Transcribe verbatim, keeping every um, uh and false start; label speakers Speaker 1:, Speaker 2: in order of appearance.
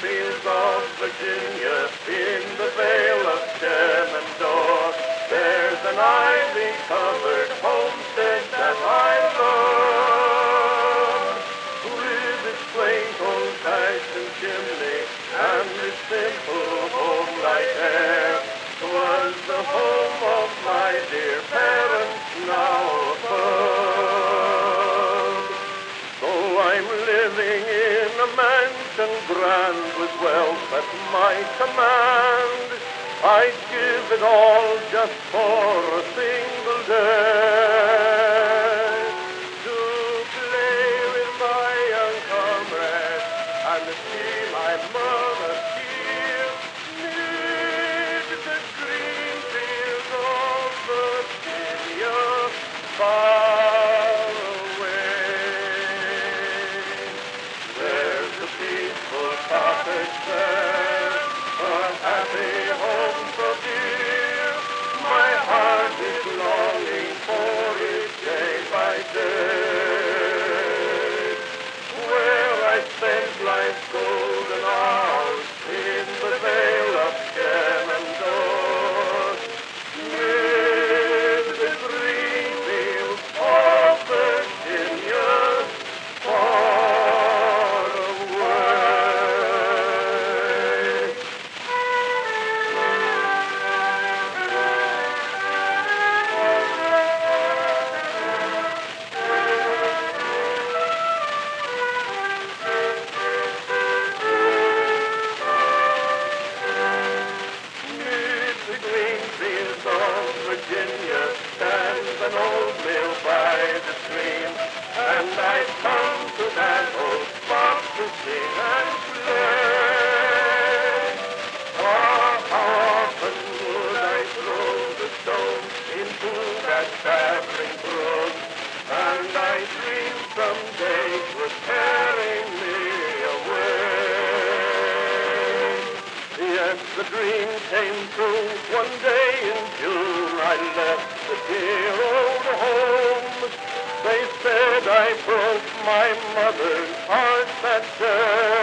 Speaker 1: fields of Virginia, in the vale of Shenandoah, there's an ivy-covered homestead that I love, with its quaint old-fashioned chimney and its simple home-like air. 'Twas the home of my dear parents now above. Though I'm living in a mansion grand with wealth at my command, I'd give it all just for a single day, to play with my young comrades and see my mother here, mid the green fields of Virginia, far away. There's a peaceful cottage there, a happy home so dear, my heart is longing for it day by day, where I spent life's golden hours in the vale of Shenandoah, mid the green fields of Virginia, far away. Mid the green fields of Virginia stands an old mill by the stream, and I've come to that old spot to sing and play. Ah, how often would I throw the stone into that babbling brook, and I dream someday 'twas carrying me away. Yes, the dream came true. One day in June I left the dear old home. They said I broke my mother's heart that day.